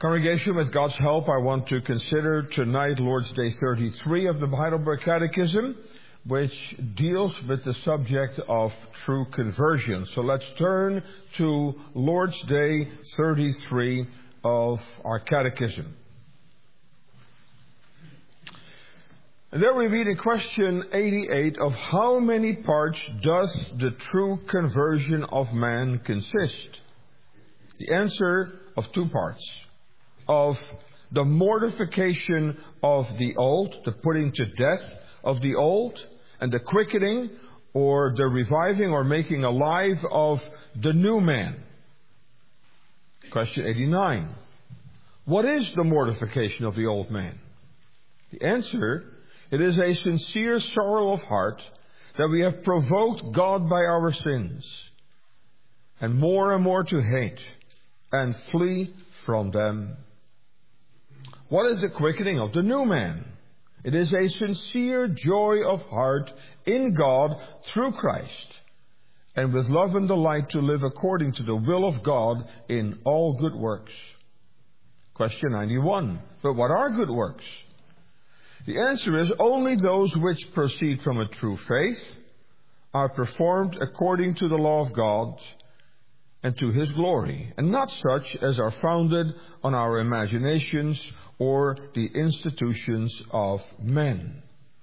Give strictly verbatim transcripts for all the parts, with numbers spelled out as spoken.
Congregation, with God's help, I want to consider tonight Lord's Day thirty-three of the Heidelberg Catechism, which deals with the subject of true conversion. So let's turn to Lord's Day thirty-three of our Catechism. And there we read in question eighty-eight of how many parts does the true conversion of man consist? The answer of two parts. Of the mortification of the old, the putting to death of the old, and the quickening or the reviving or making alive of the new man. Question eighty-nine. What is the mortification of the old man? The answer, it is a sincere sorrow of heart that we have provoked God by our sins, and more and more to hate and flee from them. What is the quickening of the new man? It is a sincere joy of heart in God through Christ, and with love and delight to live according to the will of God in all good works. Question ninety-one. But what are good works? The answer is only those which proceed from a true faith, are performed according to the law of God, and to His glory, and not such as are founded on our imaginations or the institutions of men.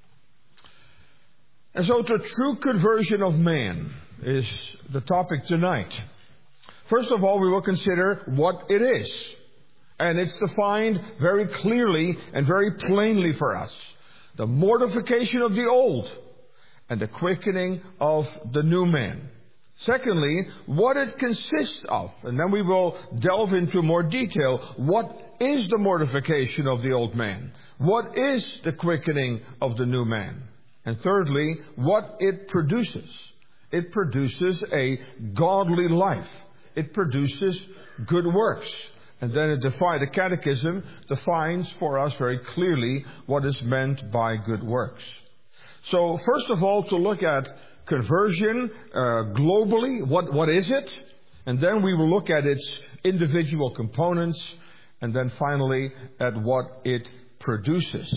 And so the true conversion of man is the topic tonight. First of all, we will consider what it is. And it's defined very clearly and very plainly for us. The mortification of the old and the quickening of the new man. Secondly, what it consists of. And then we will delve into more detail. What is the mortification of the old man? What is the quickening of the new man? And thirdly, what it produces. It produces a godly life. It produces good works. And then it defi- the Catechism defines for us very clearly what is meant by good works. So first of all, to look at conversion uh, globally, what, what is it? And then we will look at its individual components, and then finally at what it produces.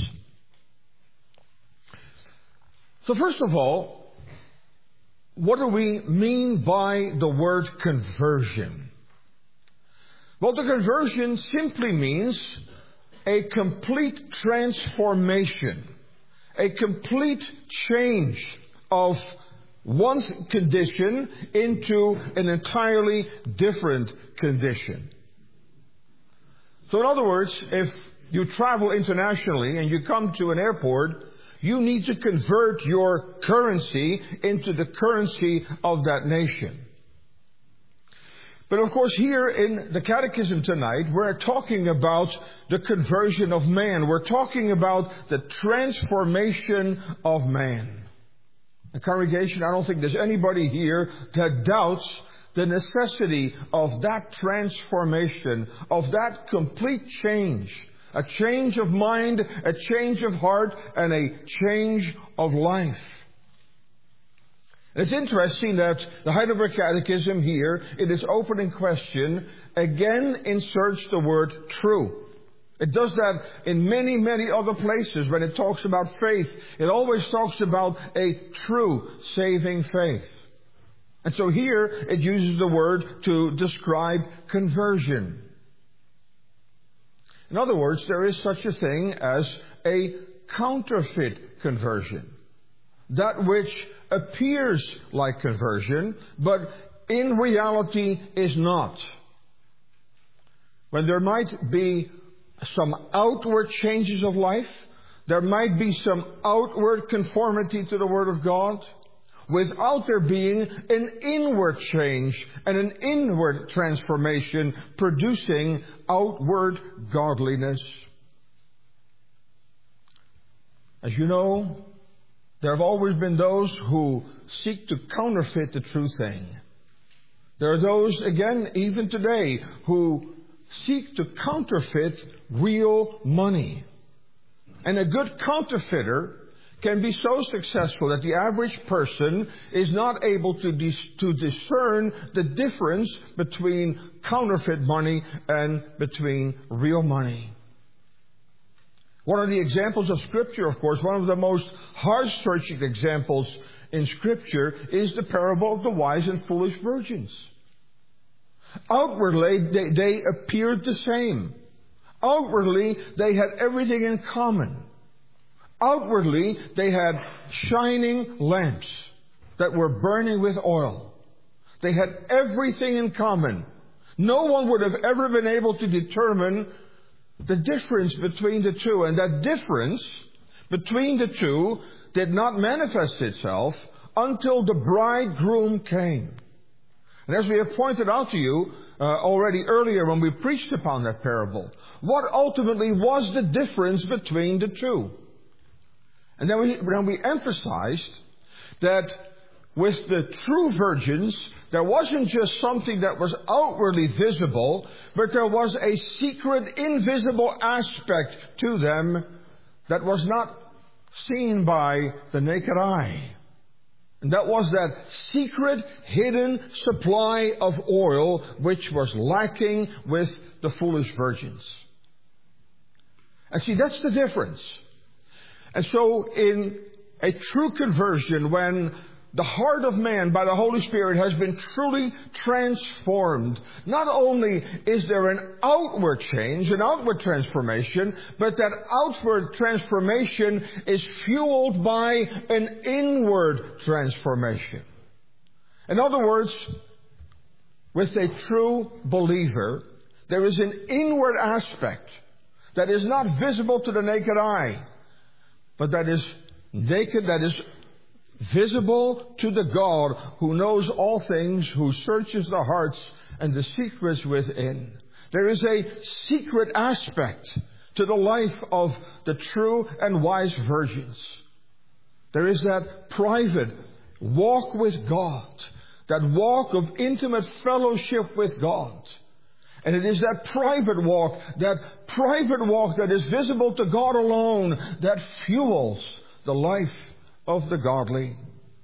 So first of all, what do we mean by the word conversion? Well, the conversion simply means a complete transformation, a complete change of one's condition into an entirely different condition. So in other words, if you travel internationally and you come to an airport, you need to convert your currency into the currency of that nation. But of course, here in the Catechism tonight, we're talking about the conversion of man. We're talking about the transformation of man. And congregation, I don't think there's anybody here that doubts the necessity of that transformation, of that complete change. A change of mind, a change of heart, and a change of life. It's interesting that the Heidelberg Catechism here, in its opening question, again inserts the word true. It does that in many, many other places. When it talks about faith, it always talks about a true saving faith. And so here it uses the word to describe conversion. In other words, there is such a thing as a counterfeit conversion. That which appears like conversion, but in reality is not. When there might be some outward changes of life, there might be some outward conformity to the Word of God, without there being an inward change and an inward transformation producing outward godliness. As you know, there have always been those who seek to counterfeit the true thing. There are those, again, even today, who seek to counterfeit real money. And a good counterfeiter can be so successful that the average person is not able to, dis- to discern the difference between counterfeit money and between real money. One of the examples of Scripture, of course, one of the most heart-searching examples in Scripture is the parable of the wise and foolish virgins. Outwardly, they, they appeared the same. Outwardly, they had everything in common. Outwardly, they had shining lamps that were burning with oil. They had everything in common. No one would have ever been able to determine the difference between the two. And that difference between the two did not manifest itself until the bridegroom came. And as we have pointed out to you uh, already earlier when we preached upon that parable, what ultimately was the difference between the two? And then we, then we emphasized that with the true virgins, there wasn't just something that was outwardly visible, but there was a secret, invisible aspect to them that was not seen by the naked eye. And that was that secret, hidden supply of oil which was lacking with the foolish virgins. And see, that's the difference. And so in a true conversion, when the heart of man by the Holy Spirit has been truly transformed, not only is there an outward change, an outward transformation, but that outward transformation is fueled by an inward transformation. In other words, with a true believer, there is an inward aspect that is not visible to the naked eye, but that is naked, that is visible to the God who knows all things, who searches the hearts and the secrets within. There is a secret aspect to the life of the true and wise virgins. There is that private walk with God, that walk of intimate fellowship with God. And it is that private walk, that private walk that is visible to God alone, that fuels the life of the godly.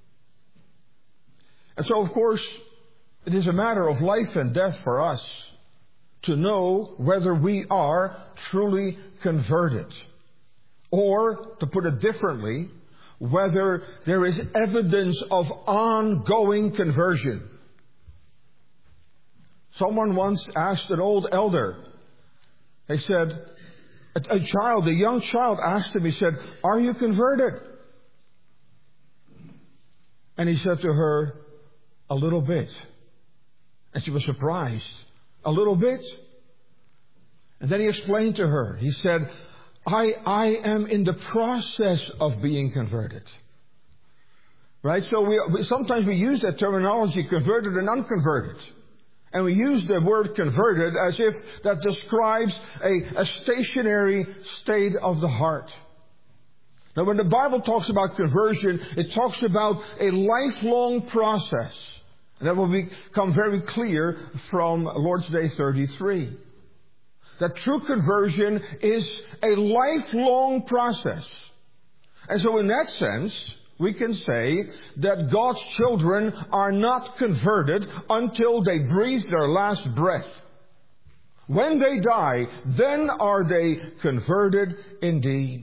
And so, of course, it is a matter of life and death for us to know whether we are truly converted. Or, to put it differently, whether there is evidence of ongoing conversion. Someone once asked an old elder, they said, a, a child, a young child asked him, he said, "Are you converted?" And he said to her, "A little bit." And she was surprised. "A little bit?" And then he explained to her, he said, I, I am in the process of being converted. Right? So we, we sometimes we use that terminology, converted and unconverted. And we use the word converted as if that describes a, a stationary state of the heart. Now, when the Bible talks about conversion, it talks about a lifelong process. And that will become very clear from Lord's Day thirty-three. That true conversion is a lifelong process. And so in that sense, we can say that God's children are not converted until they breathe their last breath. When they die, then are they converted indeed.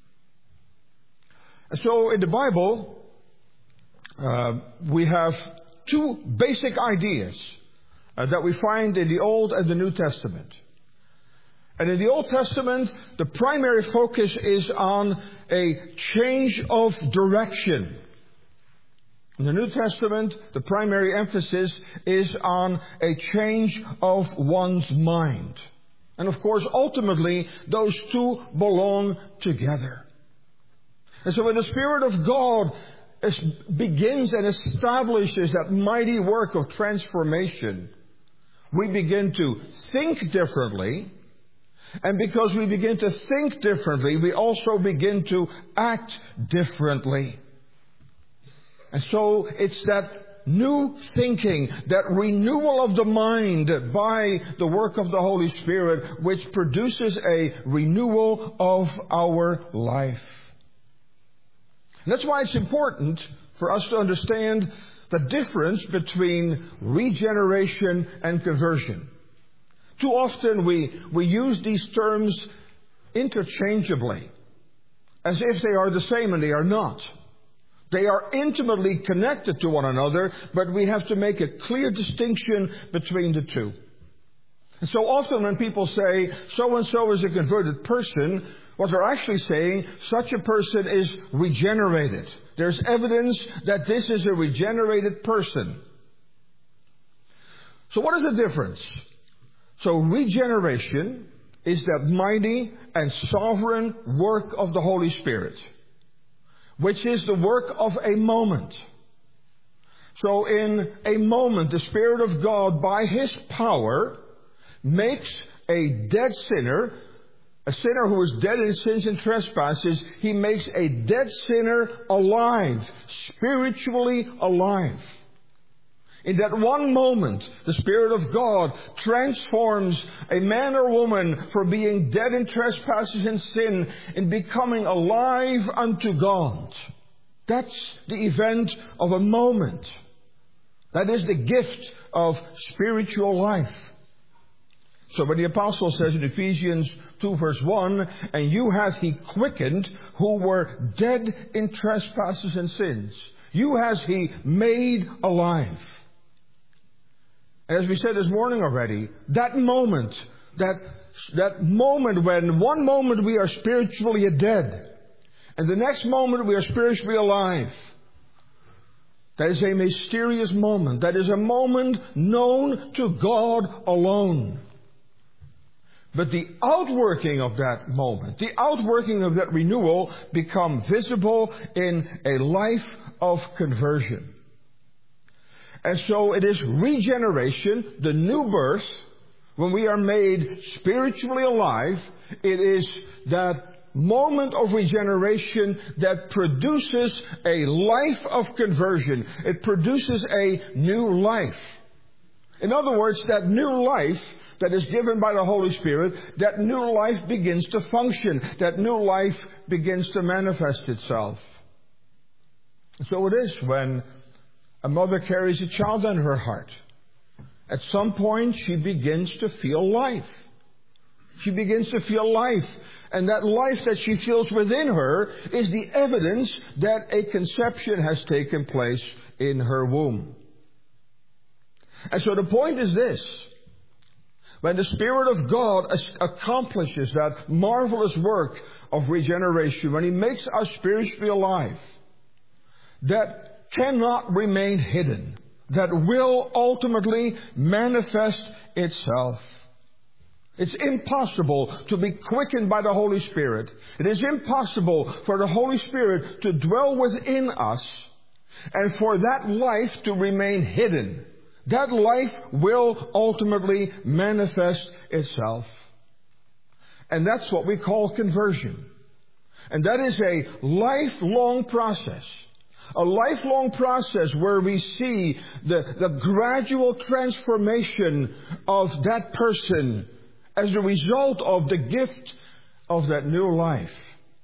So in the Bible, uh, we have two basic ideas uh, that we find in the Old and the New Testament. And in the Old Testament, the primary focus is on a change of direction. In the New Testament, the primary emphasis is on a change of one's mind. And of course, ultimately, those two belong together. And so when the Spirit of God begins and establishes that mighty work of transformation, we begin to think differently. And because we begin to think differently, we also begin to act differently. And so it's that new thinking, that renewal of the mind by the work of the Holy Spirit, which produces a renewal of our life. And that's why it's important for us to understand the difference between regeneration and conversion. Too often we, we use these terms interchangeably, as if they are the same, and they are not. They are intimately connected to one another, but we have to make a clear distinction between the two. And so often when people say, so-and-so is a converted person, what they're actually saying, such a person is regenerated. There's evidence that this is a regenerated person. So what is the difference? So regeneration is that mighty and sovereign work of the Holy Spirit, which is the work of a moment. So in a moment, the Spirit of God, by His power, makes a dead sinner, a sinner who is dead in sins and trespasses, He makes a dead sinner alive, spiritually alive. In that one moment, the Spirit of God transforms a man or woman from being dead in trespasses and sin in becoming alive unto God. That's the event of a moment. That is the gift of spiritual life. So when the apostle says in Ephesians two verse one, and you has He quickened who were dead in trespasses and sins. You has He made alive. As we said this morning already, that moment, that, that moment when one moment we are spiritually dead, and the next moment we are spiritually alive, that is a mysterious moment. That is a moment known to God alone. But the outworking of that moment, the outworking of that renewal, become visible in a life of conversion. And so it is regeneration, the new birth, when we are made spiritually alive. It is that moment of regeneration that produces a life of conversion. It produces a new life. In other words, that new life that is given by the Holy Spirit, that new life begins to function. That new life begins to manifest itself. So it is when a mother carries a child in her heart. At some point, she begins to feel life. She begins to feel life. And that life that she feels within her is the evidence that a conception has taken place in her womb. And so the point is this. When the Spirit of God accomplishes that marvelous work of regeneration, when He makes us spiritually alive, that cannot remain hidden, that will ultimately manifest itself. It's impossible to be quickened by the Holy Spirit. It is impossible for the Holy Spirit to dwell within us and for that life to remain hidden. That life will ultimately manifest itself. And that's what we call conversion. And that is a lifelong process. A lifelong process where we see the, the gradual transformation of that person as the result of the gift of that new life.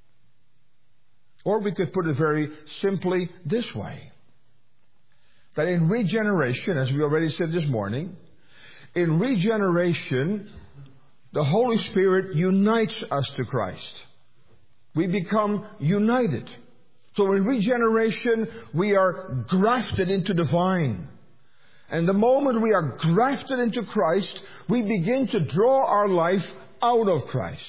Or we could put it very simply this way. That in regeneration, as we already said this morning, in regeneration, the Holy Spirit unites us to Christ. We become united. So in regeneration, we are grafted into the vine. And the moment we are grafted into Christ, we begin to draw our life out of Christ.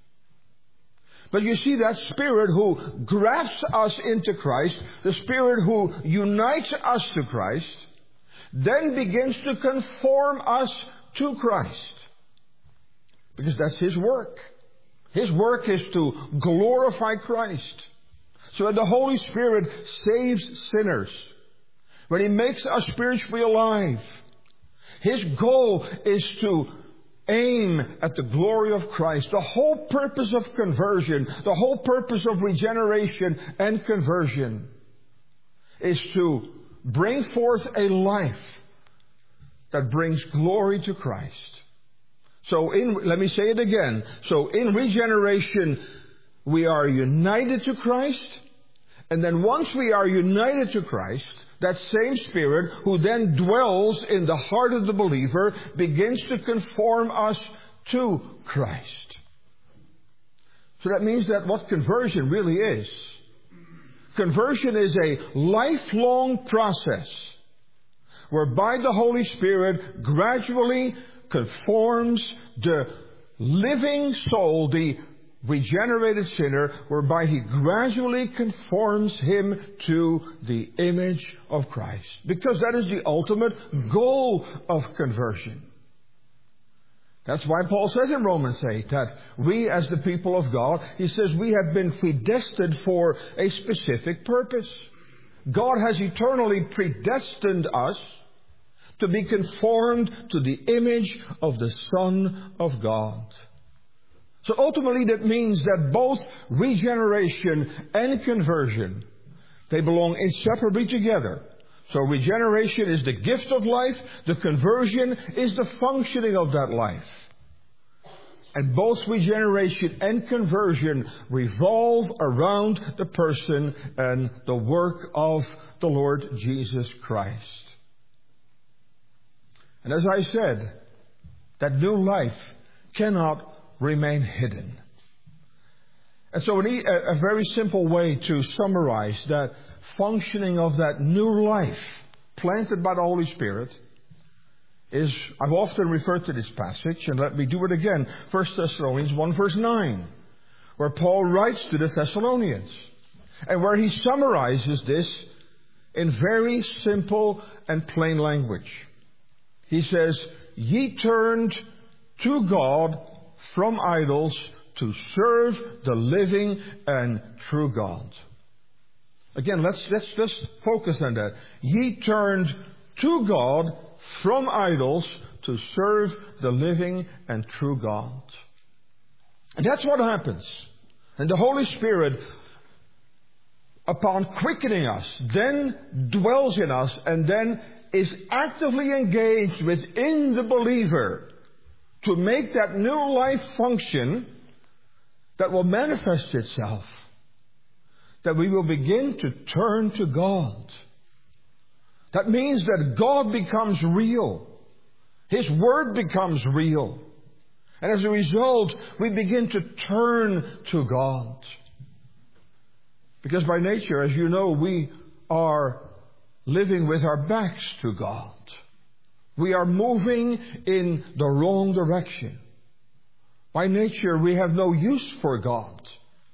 But you see, that Spirit who grafts us into Christ, the Spirit who unites us to Christ, then begins to conform us to Christ. Because that's His work. His work is to glorify Christ. So when the Holy Spirit saves sinners, when He makes us spiritually alive, His goal is to aim at the glory of Christ. The whole purpose of conversion, the whole purpose of regeneration and conversion is to bring forth a life that brings glory to Christ. So in, let me say it again. So in regeneration, we are united to Christ, And then once we are united to Christ, that same Spirit who then dwells in the heart of the believer begins to conform us to Christ. So that means that what conversion really is, conversion is a lifelong process whereby the Holy Spirit gradually conforms the living soul, the regenerated sinner, whereby He gradually conforms him to the image of Christ. Because that is the ultimate goal of conversion. That's why Paul says in Romans eight that we as the people of God, he says we have been predestined for a specific purpose. God has eternally predestined us to be conformed to the image of the Son of God. So ultimately that means that both regeneration and conversion, they belong inseparably together. So regeneration is the gift of life, the conversion is the functioning of that life. And both regeneration and conversion revolve around the person and the work of the Lord Jesus Christ. And as I said, that new life cannot remain hidden. And so a, a very simple way to summarize that functioning of that new life planted by the Holy Spirit is, I've often referred to this passage, and let me do it again. First Thessalonians one verse nine, where Paul writes to the Thessalonians, and where he summarizes this in very simple and plain language. He says, "Ye turned to God from idols to serve the living and true God." Again, let's, let's just focus on that. Ye turned to God from idols to serve the living and true God. And that's what happens. And the Holy Spirit, upon quickening us, then dwells in us and then is actively engaged within the believer to make that new life function that will manifest itself. That we will begin to turn to God. That means that God becomes real. His Word becomes real. And as a result, we begin to turn to God. Because by nature, as you know, we are living with our backs to God. We are moving in the wrong direction. By nature, we have no use for God.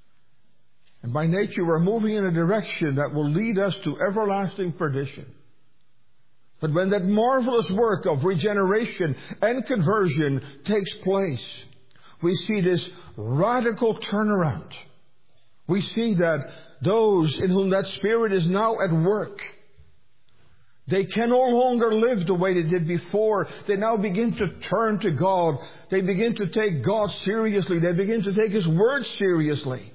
And by nature, we're moving in a direction that will lead us to everlasting perdition. But when that marvelous work of regeneration and conversion takes place, we see this radical turnaround. We see that those in whom that Spirit is now at work, they can no longer live the way they did before. They now begin to turn to God. They begin to take God seriously. They begin to take His Word seriously.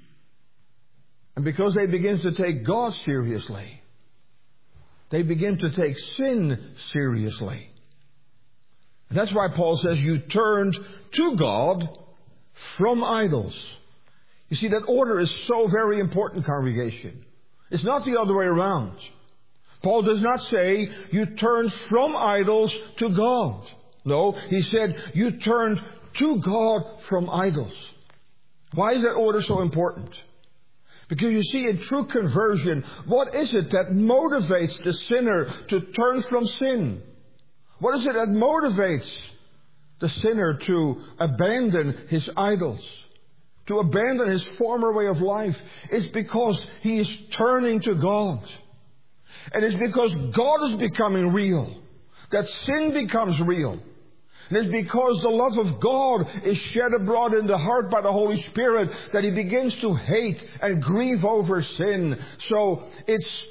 And because they begin to take God seriously, they begin to take sin seriously. And that's why Paul says you turned to God from idols. You see, that order is so very important, congregation. It's not the other way around. Paul does not say you turned from idols to God. No, he said you turned to God from idols. Why is that order so important? Because you see, in true conversion, what is it that motivates the sinner to turn from sin? What is it that motivates the sinner to abandon his idols? To abandon his former way of life? It's because he is turning to God. And it's because God is becoming real that sin becomes real. And it's because the love of God is shed abroad in the heart by the Holy Spirit that he begins to hate and grieve over sin. So it's,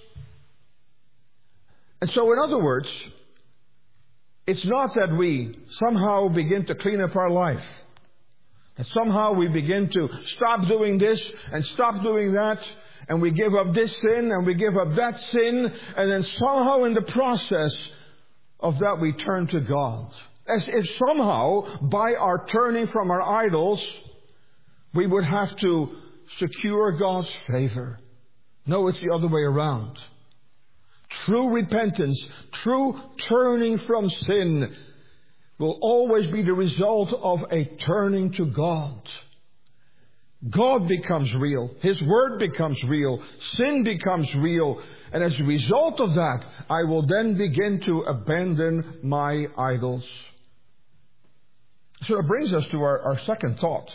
and so in other words, it's not that we somehow begin to clean up our life. That somehow we begin to stop doing this and stop doing that. And we give up this sin and we give up that sin. And then somehow in the process of that we turn to God. As if somehow by our turning from our idols, we would have to secure God's favor. No, it's the other way around. True repentance, true turning from sin will always be the result of a turning to God. God becomes real. His Word becomes real. Sin becomes real. And as a result of that, I will then begin to abandon my idols. So that brings us to our, our second thought.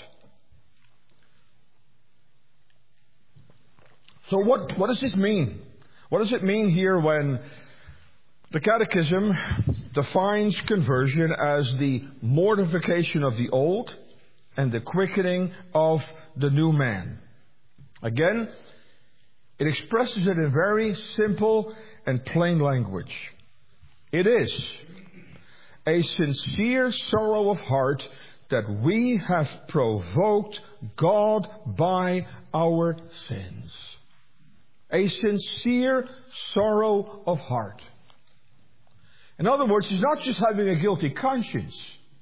So what, what does this mean? What does it mean here when the Catechism defines conversion as the mortification of the old and the quickening of the new man? Again, it expresses it in very simple and plain language. It is a sincere sorrow of heart that we have provoked God by our sins. A sincere sorrow of heart. In other words, it's not just having a guilty conscience.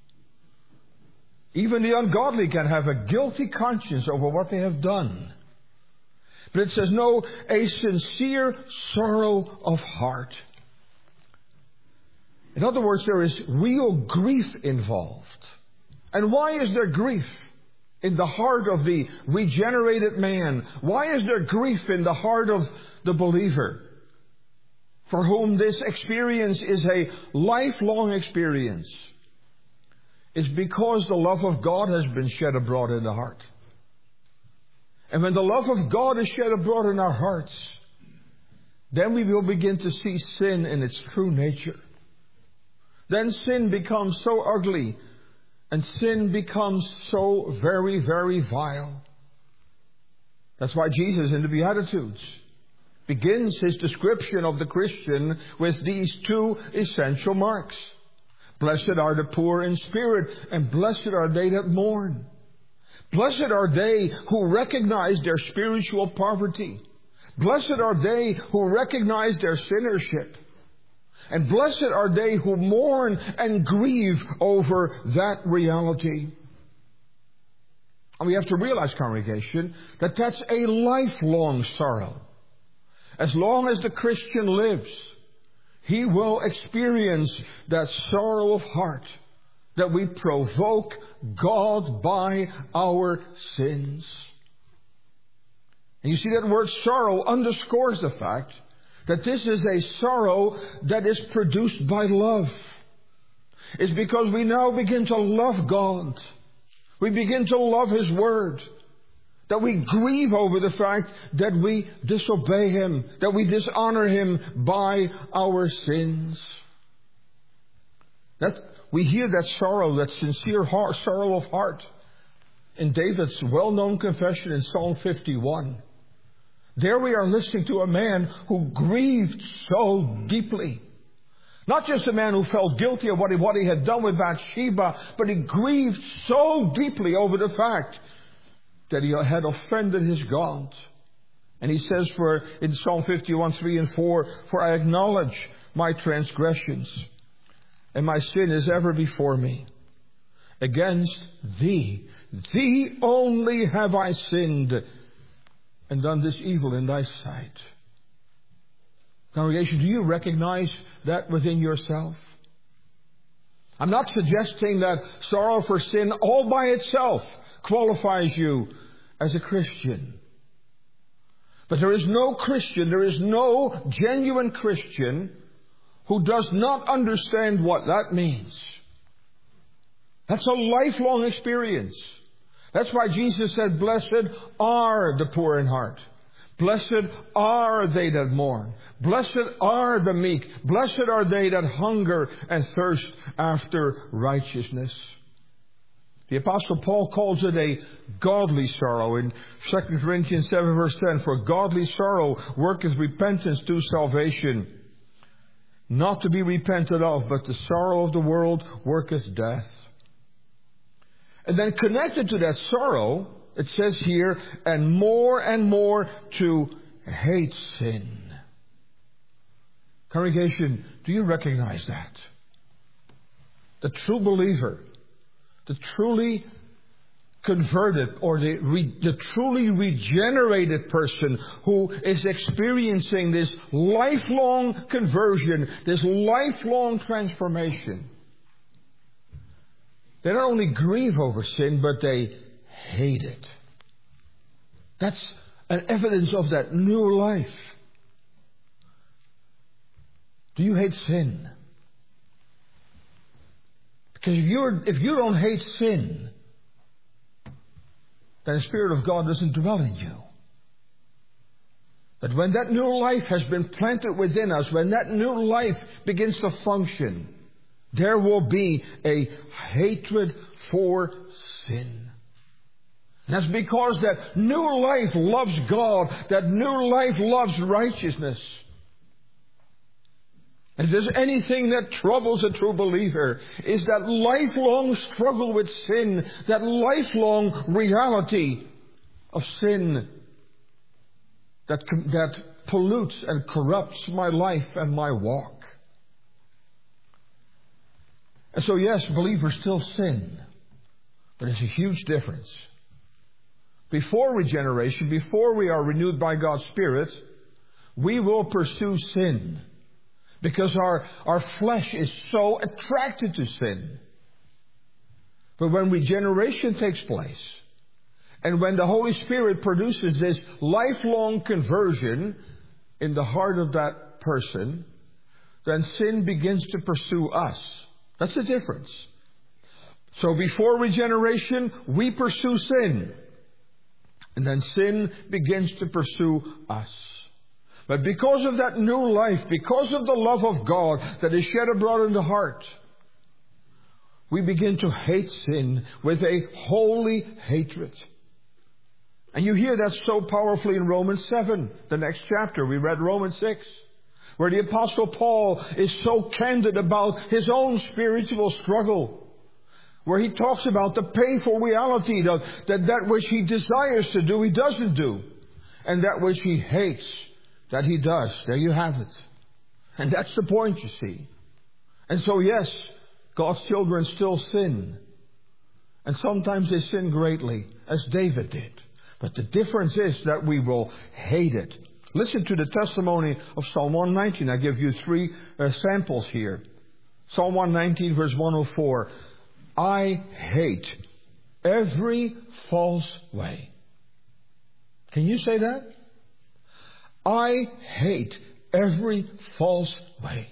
Even the ungodly can have a guilty conscience over what they have done. But it says, no, a sincere sorrow of heart. In other words, there is real grief involved. And why is there grief in the heart of the regenerated man? Why is there grief in the heart of the believer, for whom this experience is a lifelong experience? It's because the love of God has been shed abroad in the heart. And when the love of God is shed abroad in our hearts, then we will begin to see sin in its true nature. Then sin becomes so ugly, and sin becomes so very, very vile. That's why Jesus in the Beatitudes begins his description of the Christian with these two essential marks. Blessed are the poor in spirit, and blessed are they that mourn. Blessed are they who recognize their spiritual poverty. Blessed are they who recognize their sinnership. And blessed are they who mourn and grieve over that reality. And we have to realize, congregation, that that's a lifelong sorrow. As long as the Christian lives, he will experience that sorrow of heart that we provoke God by our sins. And you see, that word sorrow underscores the fact that this is a sorrow that is produced by love. It's because we now begin to love God. We begin to love His Word. That we grieve over the fact that we disobey Him. That we dishonor Him by our sins. That we hear that sorrow, that sincere heart, sorrow of heart, in David's well-known confession in Psalm fifty-one. There we are listening to a man who grieved so deeply. Not just a man who felt guilty of what he, what he had done with Bathsheba, but he grieved so deeply over the fact that he had offended his God. And he says for in Psalm fifty-one, three and four, for I acknowledge my transgressions, and my sin is ever before me. Against thee, thee only have I sinned, and done this evil in thy sight. Congregation, do you recognize that within yourself? I'm not suggesting that sorrow for sin all by itself qualifies you as a Christian. But there is no Christian, there is no genuine Christian who does not understand what that means. That's a lifelong experience. That's why Jesus said, blessed are the poor in heart. Blessed are they that mourn. Blessed are the meek. Blessed are they that hunger and thirst after righteousness. The Apostle Paul calls it a godly sorrow in Second Corinthians seven verse ten. For godly sorrow worketh repentance to salvation, not to be repented of, but the sorrow of the world worketh death. And then connected to that sorrow, it says here, and more and more to hate sin. Congregation, do you recognize that? The true believer, the truly converted or the, re, the truly regenerated person who is experiencing this lifelong conversion, this lifelong transformation, they not only grieve over sin, but they hate it. That's an evidence of that new life. Do you hate sin? Because if you're, if you don't hate sin, then the Spirit of God doesn't dwell in you. But when that new life has been planted within us, when that new life begins to function, there will be a hatred for sin. And that's because that new life loves God, that new life loves righteousness. And if there's anything that troubles a true believer, is that lifelong struggle with sin, that lifelong reality of sin that, that pollutes and corrupts my life and my walk. And so yes, believers still sin, but there's a huge difference. Before regeneration, before we are renewed by God's Spirit, we will pursue sin. Because our, our flesh is so attracted to sin. But when regeneration takes place, and when the Holy Spirit produces this lifelong conversion in the heart of that person, then sin begins to pursue us. That's the difference. So before regeneration, we pursue sin. And then sin begins to pursue us. But because of that new life, because of the love of God that is shed abroad in the heart, we begin to hate sin with a holy hatred. And you hear that so powerfully in Romans seven, the next chapter. We read Romans six, where the Apostle Paul is so candid about his own spiritual struggle, where he talks about the painful reality that that, that which he desires to do, he doesn't do, and that which he hates, that he does. There you have it. And that's the point, you see. And so yes, God's children still sin. And sometimes they sin greatly, as David did. But the difference is that we will hate it. Listen to the testimony of Psalm one nineteen. I give you three uh, samples here. Psalm one nineteen, verse one oh four. I hate every false way. Can you say that? I hate every false way.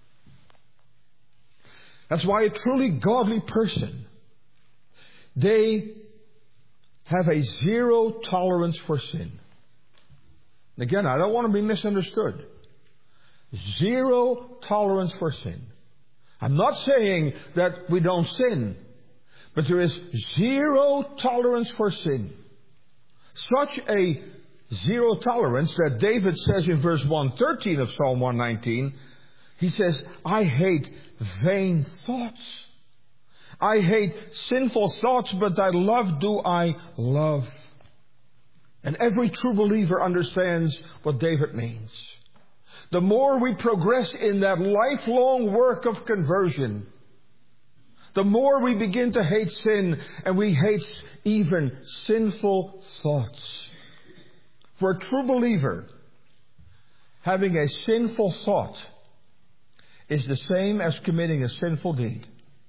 That's why a truly godly person, they have a zero tolerance for sin. Again, I don't want to be misunderstood. Zero tolerance for sin. I'm not saying that we don't sin, but there is zero tolerance for sin. Such a zero tolerance that David says in verse one thirteen of Psalm one nineteen, he says, I hate vain thoughts. I hate sinful thoughts, but thy love do I love. And every true believer understands what David means. The more we progress in that lifelong work of conversion, the more we begin to hate sin, and we hate even sinful thoughts. For a true believer, having a sinful thought is the same as committing a sinful deed.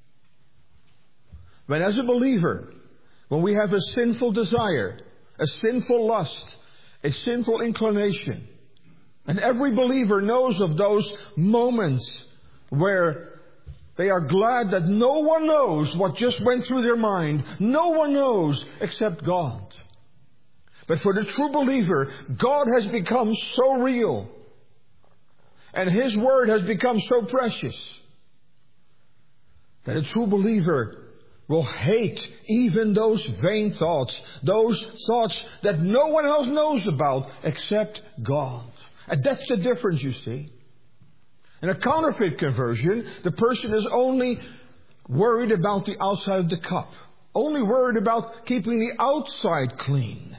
When as a believer, when we have a sinful desire, a sinful lust, a sinful inclination, and every believer knows of those moments where they are glad that no one knows what just went through their mind. No one knows except God. But for the true believer, God has become so real, and His Word has become so precious, that a true believer will hate even those vain thoughts, those thoughts that no one else knows about except God. And that's the difference, you see. In a counterfeit conversion, the person is only worried about the outside of the cup, only worried about keeping the outside clean.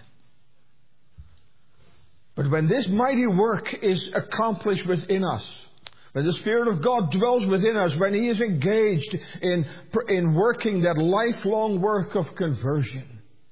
But when this mighty work is accomplished within us, when the Spirit of God dwells within us, when He is engaged in, in working that lifelong work of conversion,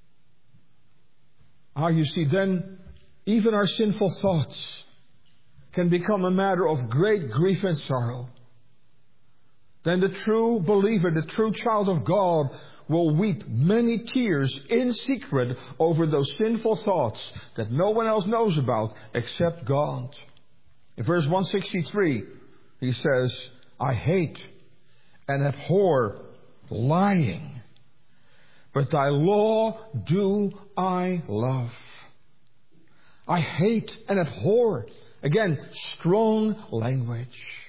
Ah, you see, then even our sinful thoughts can become a matter of great grief and sorrow. Then the true believer, the true child of God, will weep many tears in secret over those sinful thoughts that no one else knows about except God. In verse one sixty-three, he says, I hate and abhor lying, but thy law do I love. I hate and abhor. Again, strong language.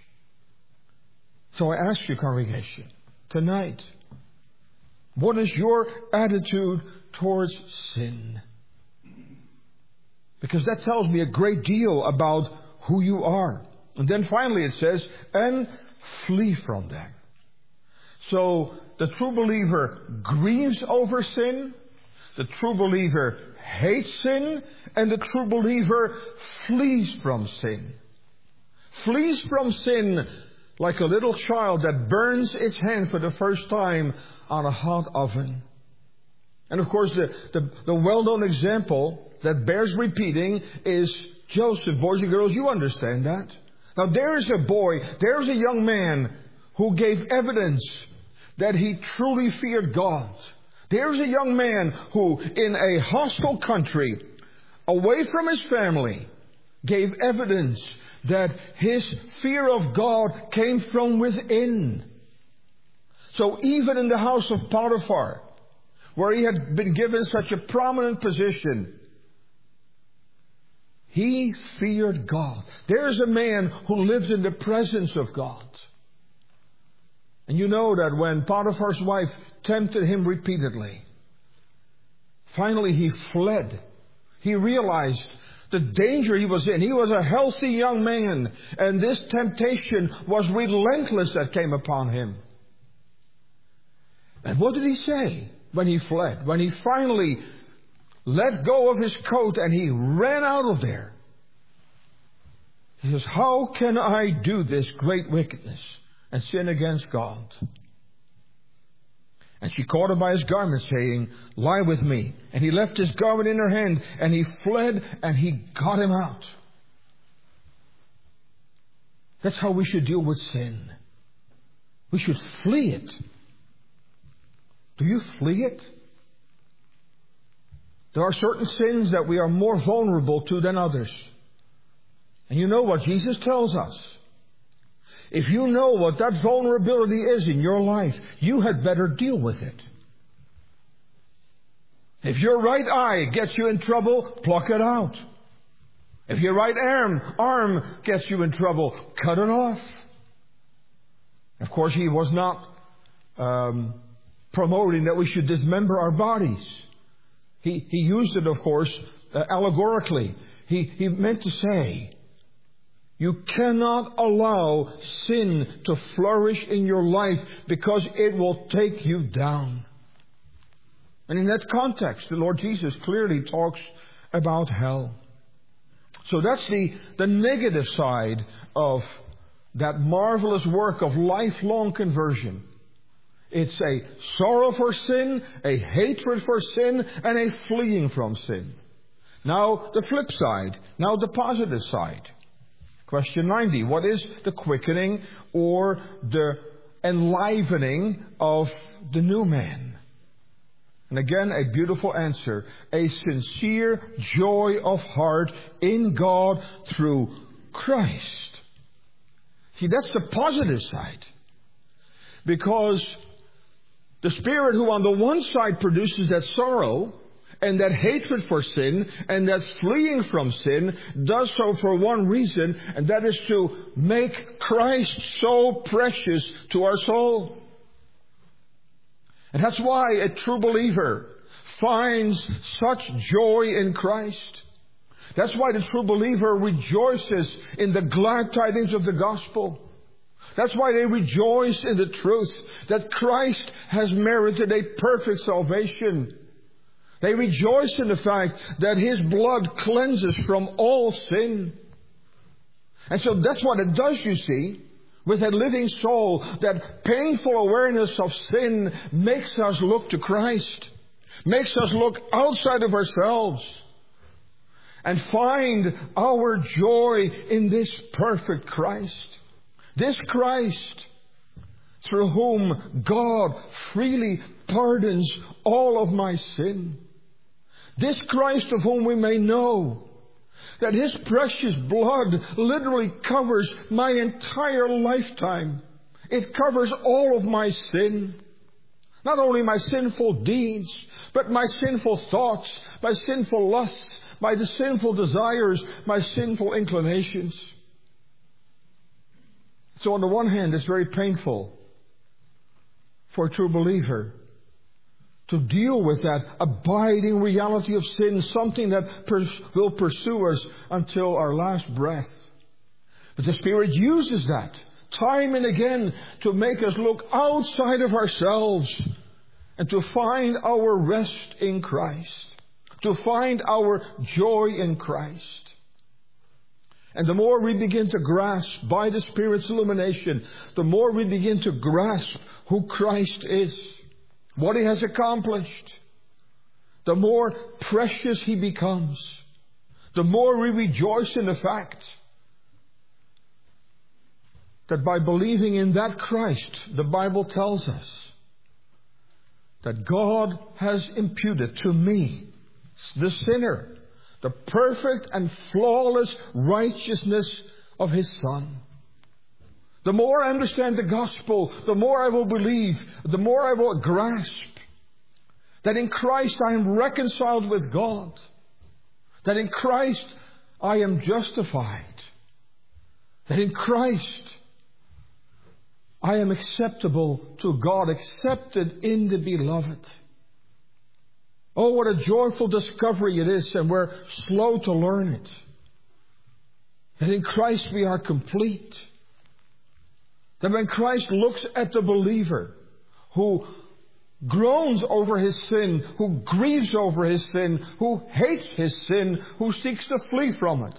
So I ask you, congregation, tonight, what is your attitude towards sin? Because that tells me a great deal about who you are. And then finally it says, and flee from them. So the true believer grieves over sin, the true believer hates sin, and the true believer flees from sin. Flees from sin like a little child that burns its hand for the first time on a hot oven. And of course, the, the, the well-known example that bears repeating is Joseph. Boys and girls, you understand that. Now there is a boy, there is a young man who gave evidence that he truly feared God. There is a young man who, in a hostile country, away from his family, gave evidence that his fear of God came from within. So even in the house of Potiphar, where he had been given such a prominent position, he feared God. There is a man who lives in the presence of God. And you know that when Potiphar's wife tempted him repeatedly, finally he fled. He realized the danger he was in. He was a healthy young man, and this temptation was relentless that came upon him. And what did he say when he fled? When he finally let go of his coat and he ran out of there. He says, how can I do this great wickedness and sin against God? And she caught him by his garment, saying, lie with me. And he left his garment in her hand, and he fled, and he got him out. That's how we should deal with sin. We should flee it. Do you flee it? There are certain sins that we are more vulnerable to than others. And you know what Jesus tells us. If you know what that vulnerability is in your life, you had better deal with it. If your right eye gets you in trouble, pluck it out. If your right arm, arm gets you in trouble, cut it off. Of course, he was not um, promoting that we should dismember our bodies. He, he used it, of course, uh, allegorically. He, he meant to say, you cannot allow sin to flourish in your life because it will take you down. And in that context, the Lord Jesus clearly talks about hell. So that's the, the negative side of that marvelous work of lifelong conversion. It's a sorrow for sin, a hatred for sin, and a fleeing from sin. Now the flip side, now the positive side. Question ninety. What is the quickening or the enlivening of the new man? And again, a beautiful answer. A sincere joy of heart in God through Christ. See, that's the positive side. Because the Spirit who on the one side produces that sorrow and that hatred for sin and that fleeing from sin does so for one reason, and that is to make Christ so precious to our soul. And that's why a true believer finds such joy in Christ. That's why the true believer rejoices in the glad tidings of the gospel. That's why they rejoice in the truth that Christ has merited a perfect salvation. They rejoice in the fact that His blood cleanses from all sin. And so that's what it does, you see. With a living soul, that painful awareness of sin makes us look to Christ. Makes us look outside of ourselves. and find our joy in this perfect Christ. This Christ through whom God freely pardons all of my sin. This Christ of whom we may know that His precious blood literally covers my entire lifetime. It covers all of my sin. Not only my sinful deeds, but my sinful thoughts, my sinful lusts, my sinful desires, my sinful inclinations. So on the one hand, it's very painful for a true believer to deal with that abiding reality of sin, something that pers- will pursue us until our last breath. But the Spirit uses that time and again to make us look outside of ourselves and to find our rest in Christ, to find our joy in Christ. And the more we begin to grasp by the Spirit's illumination, the more we begin to grasp who Christ is, what He has accomplished, the more precious He becomes, the more we rejoice in the fact that by believing in that Christ, the Bible tells us that God has imputed to me, the sinner, the perfect and flawless righteousness of His Son. The more I understand the gospel, the more I will believe, the more I will grasp that in Christ I am reconciled with God, that in Christ I am justified, that in Christ I am acceptable to God, accepted in the Beloved. Oh, what a joyful discovery it is, and we're slow to learn it. That in Christ we are complete. That when Christ looks at the believer who groans over his sin, who grieves over his sin, who hates his sin, who seeks to flee from it,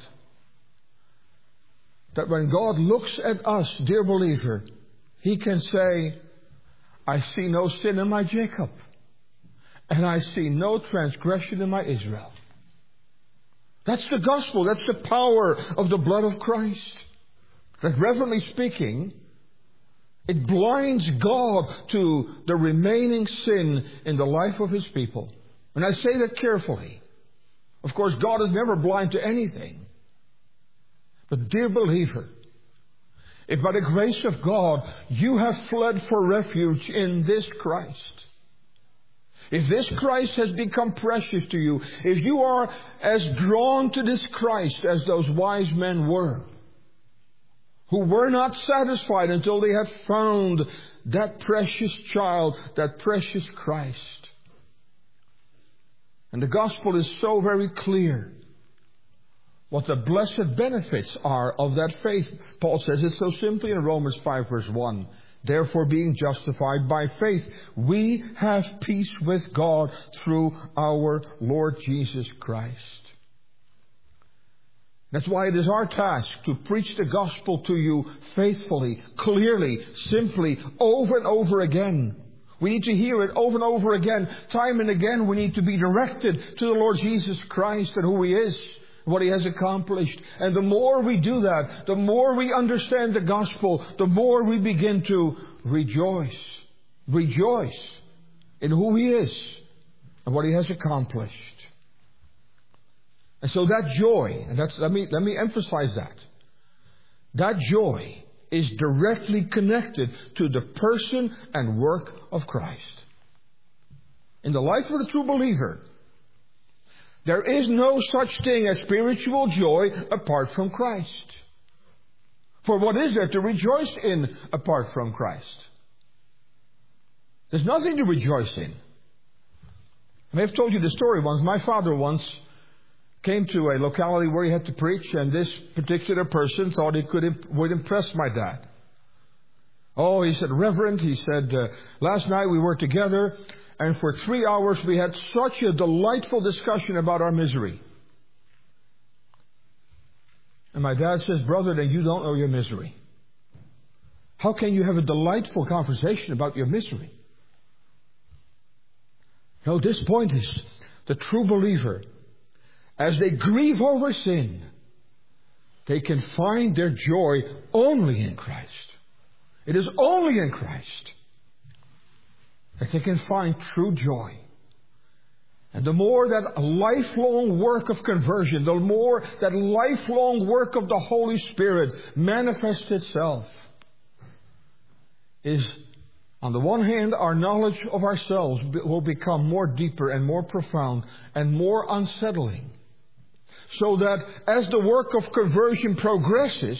that when God looks at us, dear believer, He can say, I see no sin in my Jacob, and I see no transgression in my Israel. That's the gospel. That's the power of the blood of Christ. That reverently speaking, it blinds God to the remaining sin in the life of His people. And I say that carefully. Of course, God is never blind to anything. But dear believer, if by the grace of God you have fled for refuge in this Christ, if this Christ has become precious to you, if you are as drawn to this Christ as those wise men were, who were not satisfied until they had found that precious child, that precious Christ. And the gospel is so very clear what the blessed benefits are of that faith. Paul says it so simply in Romans five verse one. Therefore, being justified by faith, we have peace with God through our Lord Jesus Christ. That's why it is our task to preach the gospel to you faithfully, clearly, simply, over and over again. We need to hear it over and over again. Time and again we need to be directed to the Lord Jesus Christ and who He is, what He has accomplished. And the more we do that, the more we understand the gospel, the more we begin to rejoice. Rejoice in who He is and what He has accomplished. And so that joy, and that's, let me, let me emphasize that. That joy is directly connected to the person and work of Christ. In the life of the true believer, there is no such thing as spiritual joy apart from Christ. For what is there to rejoice in apart from Christ? There's nothing to rejoice in. I may have told you the story once. My father once came to a locality where he had to preach, and this particular person thought he could imp- would impress my dad. Oh, he said, Reverend, he said, uh, last night we were together, and for three hours we had such a delightful discussion about our misery. And my dad says, brother, then you don't know your misery. How can you have a delightful conversation about your misery? No, this point is the true believer as they grieve over sin, they can find their joy only in Christ. It is only in Christ that they can find true joy. And the more that lifelong work of conversion, the more that lifelong work of the Holy Spirit manifests itself, is, on the one hand, our knowledge of ourselves will become more deeper and more profound and more unsettling. So that as the work of conversion progresses,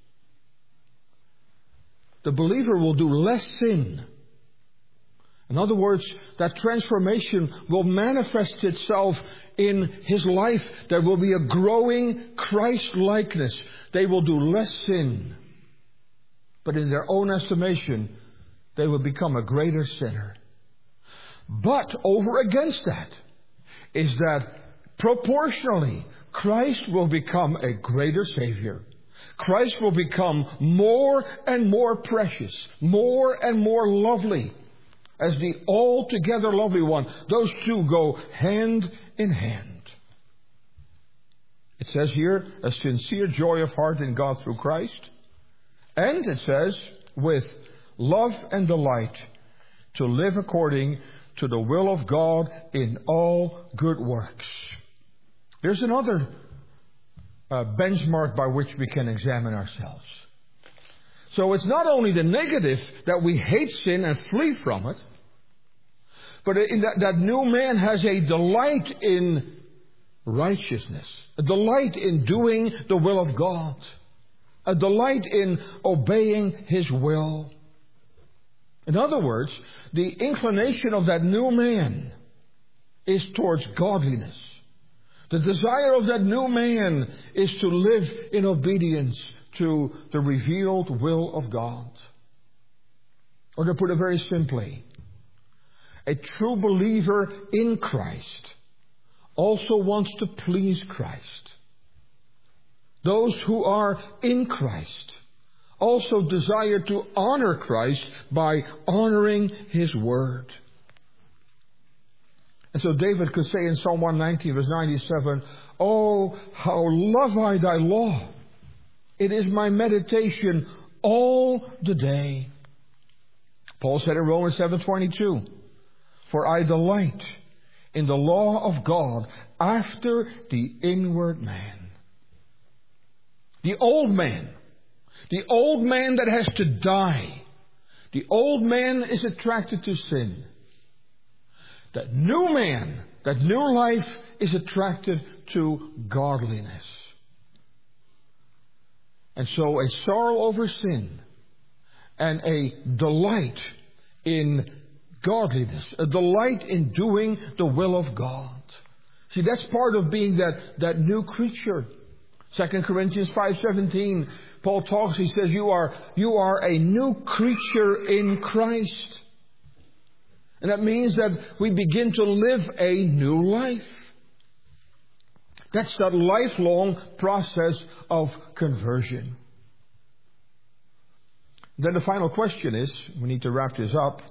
the believer will do less sin. In other words, that transformation will manifest itself in his life. There will be a growing Christ-likeness. They will do less sin. But in their own estimation, they will become a greater sinner. But over against that is that proportionally, Christ will become a greater Savior. Christ will become more and more precious, more and more lovely as the altogether lovely one. Those two go hand in hand. It says here, a sincere joy of heart in God through Christ. And it says, with love and delight to live according to the will of God in all good works. There's another uh, benchmark by which we can examine ourselves. So it's not only the negative that we hate sin and flee from it, but in that, that new man has a delight in righteousness, a delight in doing the will of God, a delight in obeying His will. In other words, the inclination of that new man is towards godliness. The desire of that new man is to live in obedience to the revealed will of God. Or to put it very simply, a true believer in Christ also wants to please Christ. Those who are in Christ also desire to honor Christ by honoring His Word. And so David could say in Psalm one nineteen, verse ninety-seven, "Oh, how love I thy law! It is my meditation all the day." Paul said in Romans seven twenty-two, "For I delight in the law of God after the inward man." The old man. The old man that has to die. The old man is attracted to sin. That new man, that new life is attracted to godliness. And so a sorrow over sin and a delight in godliness, a delight in doing the will of God. See, that's part of being that, that new creature. Second Corinthians five seventeen, Paul talks, he says, you are, you are a new creature in Christ. And that means that we begin to live a new life. That's that lifelong process of conversion. Then the final question is, we need to wrap this up,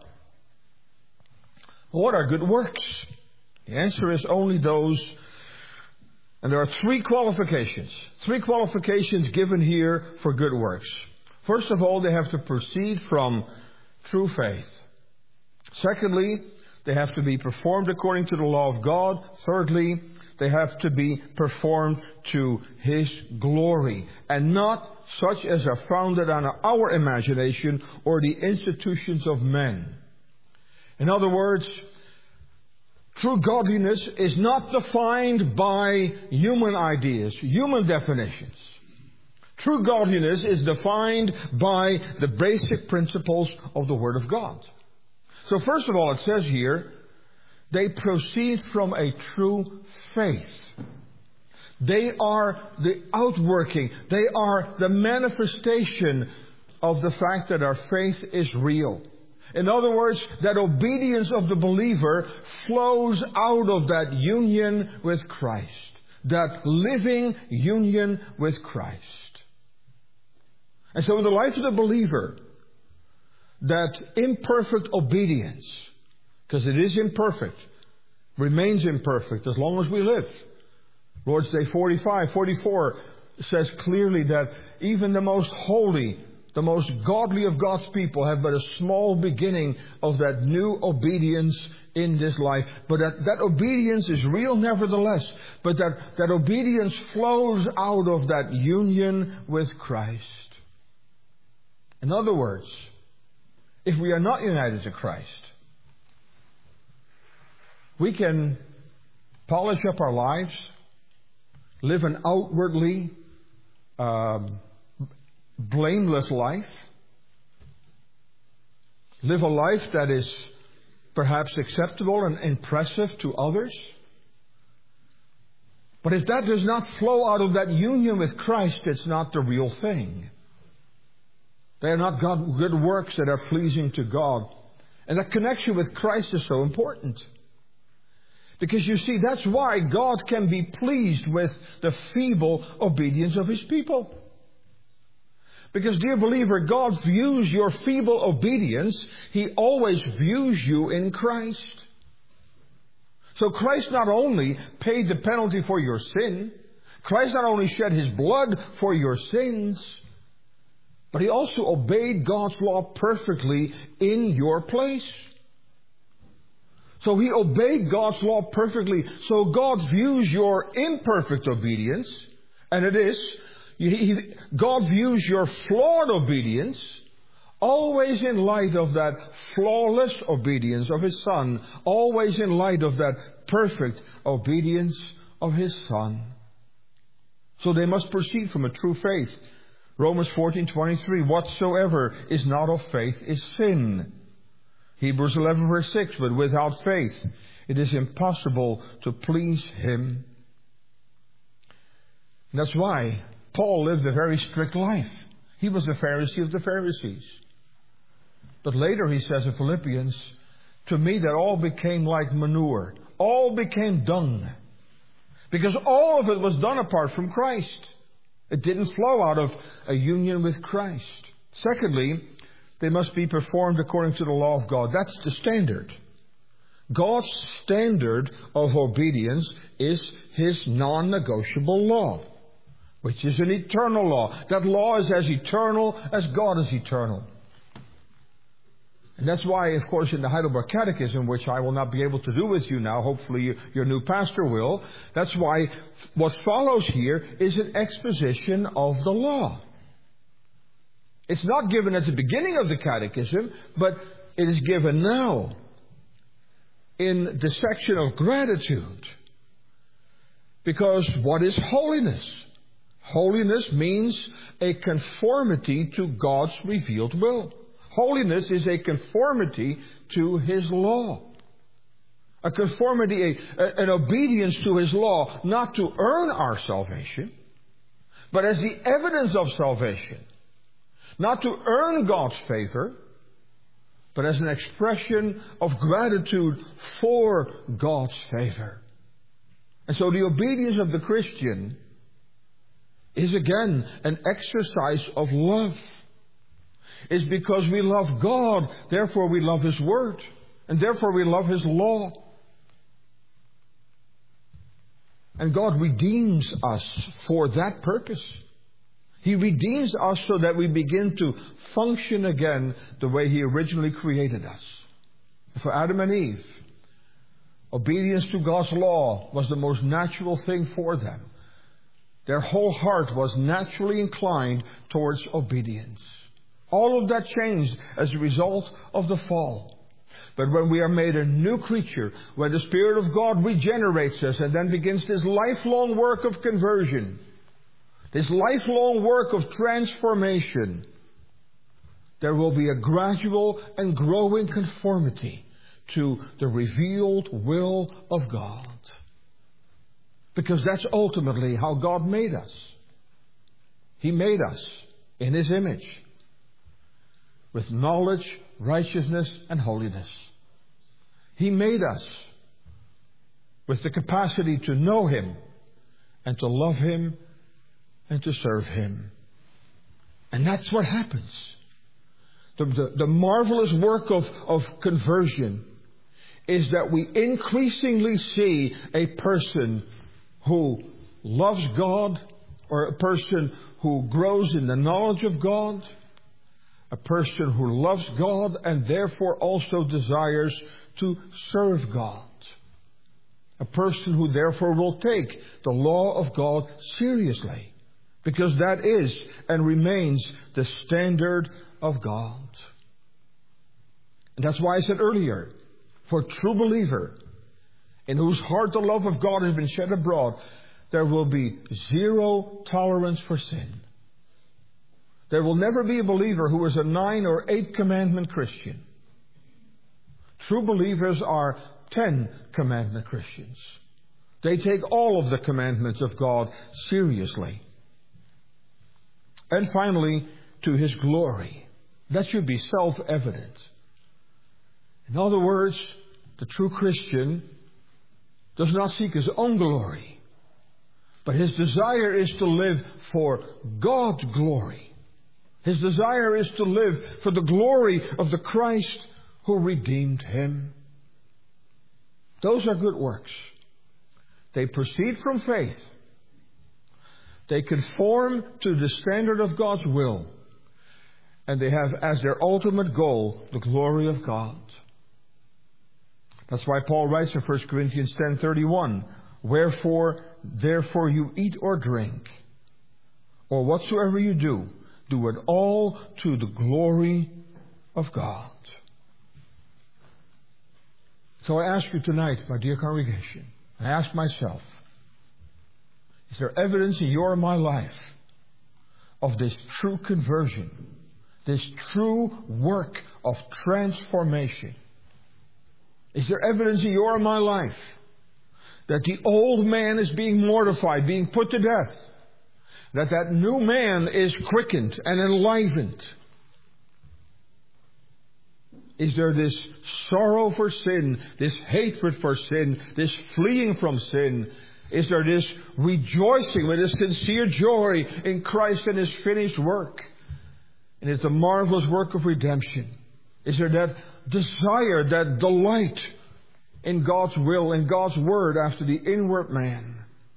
what are good works? The answer is only those, and there are three qualifications. Three qualifications given here for good works. First of all, they have to proceed from true faith. Secondly, they have to be performed according to the law of God. Thirdly, they have to be performed to His glory, and not such as are founded on our imagination or the institutions of men. In other words, true godliness is not defined by human ideas, human definitions. True godliness is defined by the basic principles of the Word of God. So first of all, it says here, they proceed from a true faith. They are the outworking. They are the manifestation of the fact that our faith is real. In other words, that obedience of the believer flows out of that union with Christ. That living union with Christ. And so in the life of the believer, that imperfect obedience, because it is imperfect, remains imperfect as long as we live. Lord's Day forty-five, forty-four says clearly that even the most holy, the most godly of God's people have but a small beginning of that new obedience in this life. But that, that obedience is real nevertheless. But that, that obedience flows out of that union with Christ. In other words, if we are not united to Christ, we can polish up our lives, live an outwardly um, blameless life, live a life that is perhaps acceptable and impressive to others. But if that does not flow out of that union with Christ, it's not the real thing. They are not God, good works that are pleasing to God. And that connection with Christ is so important. Because you see, that's why God can be pleased with the feeble obedience of His people. Because, dear believer, God views your feeble obedience. He always views you in Christ. So Christ not only paid the penalty for your sin, Christ not only shed His blood for your sins, but He also obeyed God's law perfectly in your place. So He obeyed God's law perfectly. So God views your imperfect obedience, and it is, he, God views your flawed obedience always in light of that flawless obedience of His Son, always in light of that perfect obedience of His Son. So they must proceed from a true faith. Romans fourteen twenty-three, whatsoever is not of faith is sin. Hebrews eleven verse six, but without faith it is impossible to please Him. And that's why Paul lived a very strict life. He was the Pharisee of the Pharisees. But later he says in Philippians, to me that all became like manure. All became dung. Because all of it was done apart from Christ. It didn't flow out of a union with Christ. Secondly, they must be performed according to the law of God. That's the standard. God's standard of obedience is His non-negotiable law, which is an eternal law. That law is as eternal as God is eternal. And that's why, of course, in the Heidelberg Catechism, which I will not be able to do with you now, hopefully you, your new pastor will, that's why what follows here is an exposition of the law. It's not given at the beginning of the Catechism, but it is given now in the section of gratitude. Because what is holiness? Holiness means a conformity to God's revealed will. Holiness is a conformity to His law. A conformity, a, an obedience to His law, not to earn our salvation, but as the evidence of salvation. Not to earn God's favor, but as an expression of gratitude for God's favor. And so the obedience of the Christian is again an exercise of love. It's because we love God, therefore we love His Word, and therefore we love His law. And God redeems us for that purpose. He redeems us so that we begin to function again the way He originally created us. For Adam and Eve, obedience to God's law was the most natural thing for them. Their whole heart was naturally inclined towards obedience. All of that changed as a result of the fall. But when we are made a new creature, when the Spirit of God regenerates us and then begins this lifelong work of conversion, this lifelong work of transformation, there will be a gradual and growing conformity to the revealed will of God. Because that's ultimately how God made us. He made us in His image, with knowledge, righteousness, and holiness. He made us with the capacity to know Him and to love Him and to serve Him. And that's what happens. The, the, the marvelous work of, of conversion is that we increasingly see a person who loves God, or a person who grows in the knowledge of God, a person who loves God and therefore also desires to serve God, a person who therefore will take the law of God seriously, because that is and remains the standard of God. And that's why I said earlier, for a true believer, in whose heart the love of God has been shed abroad, there will be zero tolerance for sin. There will never be a believer who is a nine or eight commandment Christian. True believers are ten commandment Christians. They take all of the commandments of God seriously. And finally, to His glory. That should be self-evident. In other words, the true Christian does not seek his own glory, but his desire is to live for God's glory. His desire is to live for the glory of the Christ who redeemed him. Those are good works. They proceed from faith. They conform to the standard of God's will. And they have as their ultimate goal the glory of God. That's why Paul writes in First Corinthians ten thirty-one, Wherefore, therefore you eat or drink, or whatsoever you do, do it all to the glory of God. So I ask you tonight, my dear congregation, I ask myself, is there evidence in your and my life of this true conversion, this true work of transformation? Is there evidence in your and my life that the old man is being mortified, being put to death? That that new man is quickened and enlivened? Is there this sorrow for sin, this hatred for sin, this fleeing from sin? Is there this rejoicing with this sincere joy in Christ and His finished work? And it's the marvelous work of redemption. Is there that desire, that delight in God's will, in God's Word after the inward man?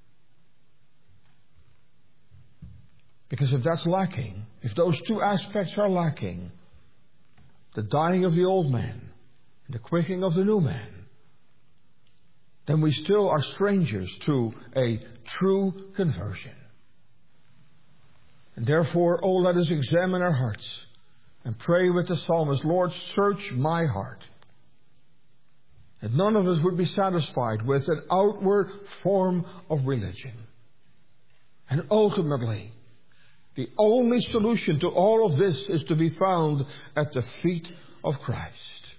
Because if that's lacking, if those two aspects are lacking, the dying of the old man and the quickening of the new man, then we still are strangers to a true conversion. And therefore, oh, let us examine our hearts and pray with the psalmist, Lord, search my heart. And none of us would be satisfied with an outward form of religion. And ultimately, the only solution to all of this is to be found at the feet of Christ.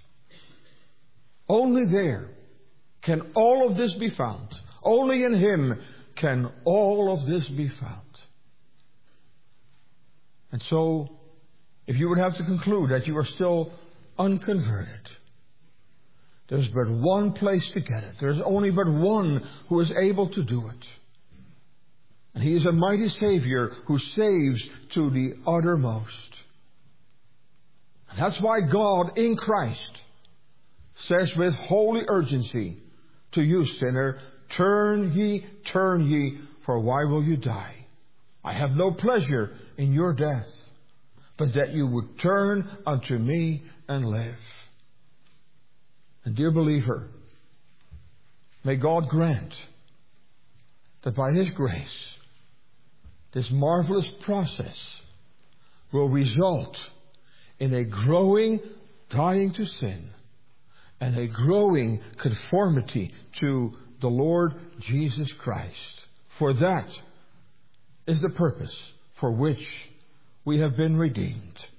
Only there can all of this be found. Only in Him can all of this be found. And so, if you would have to conclude that you are still unconverted, there's but one place to get it. There's only but one who is able to do it. And He is a mighty Savior who saves to the uttermost. And that's why God in Christ says with holy urgency to you, sinner, turn ye, turn ye, for why will you die? I have no pleasure in your death, but that you would turn unto me and live. And dear believer, may God grant that by His grace, this marvelous process will result in a growing dying to sin and a growing conformity to the Lord Jesus Christ. For that is the purpose for which we have been redeemed.